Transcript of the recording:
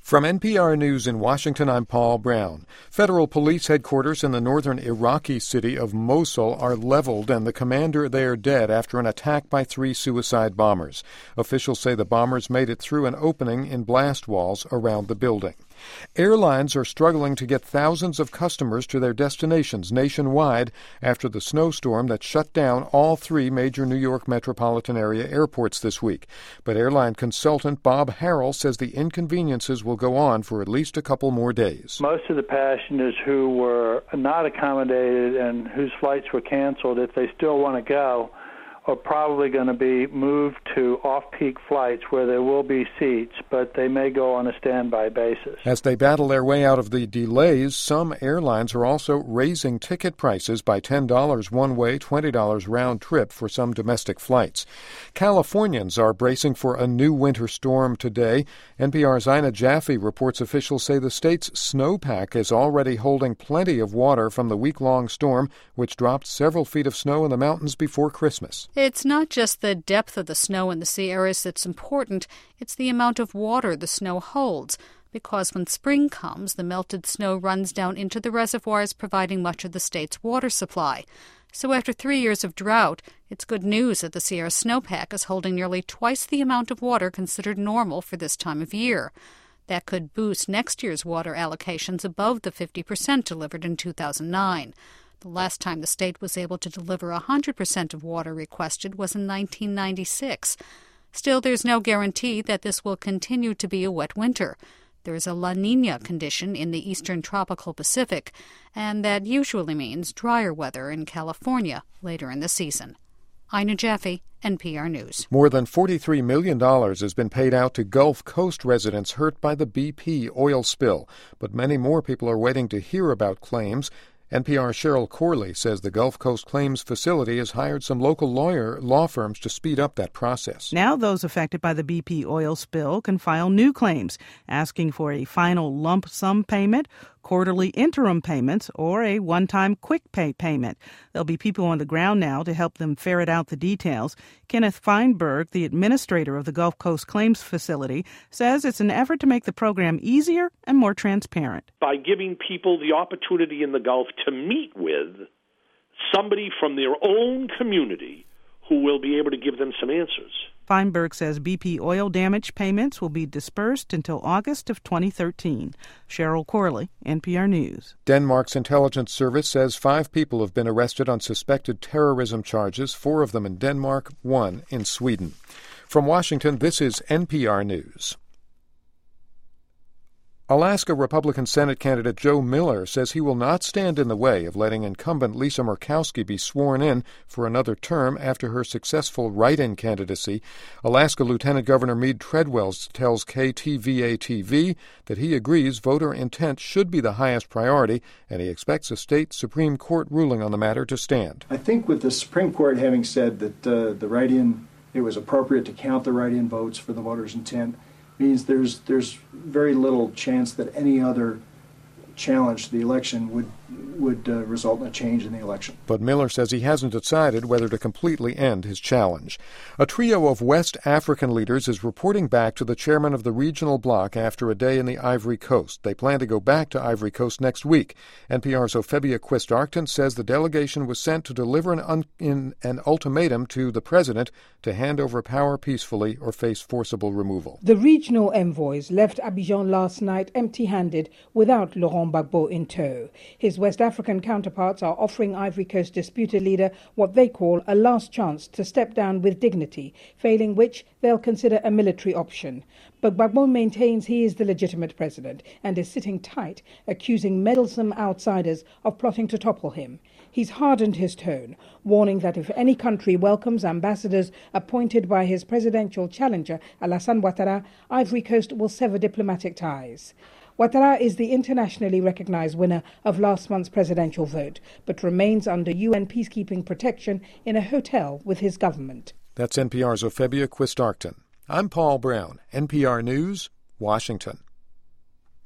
From NPR News in Washington, I'm Paul Brown. Federal police headquarters in the northern Iraqi city of Mosul are leveled and the commander there dead after an attack by 3 suicide bombers. Officials say the bombers made it through an opening in blast walls around the building. Airlines are struggling to get thousands of customers to their destinations nationwide after the snowstorm that shut down all 3 major New York metropolitan area airports this week. But airline consultant Bob Harrell says the inconveniences will go on for at least a couple more days. Most of the passengers who were not accommodated and whose flights were canceled, if they still want to go, are probably going to be moved to off-peak flights where there will be seats, but they may go on a standby basis. As they battle their way out of the delays, some airlines are also raising ticket prices by $10 one way, $20 round trip for some domestic flights. Californians are bracing for a new winter storm today. NPR's Ina Jaffe reports officials say the state's snowpack is already holding plenty of water from the week-long storm, which dropped several feet of snow in the mountains before Christmas. It's not just the depth of the snow in the sea areas that's important, it's the amount of water the snow holds. Because when spring comes, the melted snow runs down into the reservoirs, providing much of the state's water supply. So after 3 years of drought, it's good news that the Sierra snowpack is holding nearly twice the amount of water considered normal for this time of year. That could boost next year's water allocations above the 50% delivered in 2009. The last time the state was able to deliver 100% of water requested was in 1996. Still, there's no guarantee that this will continue to be a wet winter. There is a La Niña condition in the eastern tropical Pacific, and that usually means drier weather in California later in the season. Ina Jaffe, NPR News. More than $43 million has been paid out to Gulf Coast residents hurt by the BP oil spill, but many more people are waiting to hear about claims. NPR's Cheryl Corley says the Gulf Coast Claims Facility has hired some local law firms to speed up that process. Now those affected by the BP oil spill can file new claims, asking for a final lump sum payment, quarterly interim payments, or a one-time quick pay payment. There'll be people on the ground now to help them ferret out the details. Kenneth Feinberg, the administrator of the Gulf Coast Claims Facility, says it's an effort to make the program easier and more transparent. By giving people the opportunity in the Gulf to meet with somebody from their own community who will be able to give them some answers. Feinberg says BP oil damage payments will be dispersed until August of 2013. Cheryl Corley, NPR News. Denmark's intelligence service says 5 people have been arrested on suspected terrorism charges, 4 of them in Denmark, 1 in Sweden. From Washington, this is NPR News. Alaska Republican Senate candidate Joe Miller says he will not stand in the way of letting incumbent Lisa Murkowski be sworn in for another term after her successful write-in candidacy. Alaska Lieutenant Governor Mead Treadwell tells KTVA-TV that he agrees voter intent should be the highest priority, and he expects a state Supreme Court ruling on the matter to stand. I think with the Supreme Court having said that the write-in, it was appropriate to count the write-in votes for the voter's intent, means there's very little chance that any other challenge to the election would result in a change in the election. But Miller says he hasn't decided whether to completely end his challenge. A trio of West African leaders is reporting back to the chairman of the regional bloc after a day in the Ivory Coast. They plan to go back to Ivory Coast next week. NPR's Ophebia Quist-Arcton says the delegation was sent to deliver an ultimatum to the president to hand over power peacefully or face forcible removal. The regional envoys left Abidjan last night empty-handed without Laurent Gbagbo in tow. His West African counterparts are offering Ivory Coast disputed leader what they call a last chance to step down with dignity, failing which they'll consider a military option. But Gbagbo maintains he is the legitimate president and is sitting tight, accusing meddlesome outsiders of plotting to topple him. He's hardened his tone, warning that if any country welcomes ambassadors appointed by his presidential challenger, Alassane Ouattara, Ivory Coast will sever diplomatic ties. Ouattara is the internationally recognized winner of last month's presidential vote, but remains under UN peacekeeping protection in a hotel with his government. That's NPR's Ophebia Quist-Arcton. I'm Paul Brown, NPR News, Washington.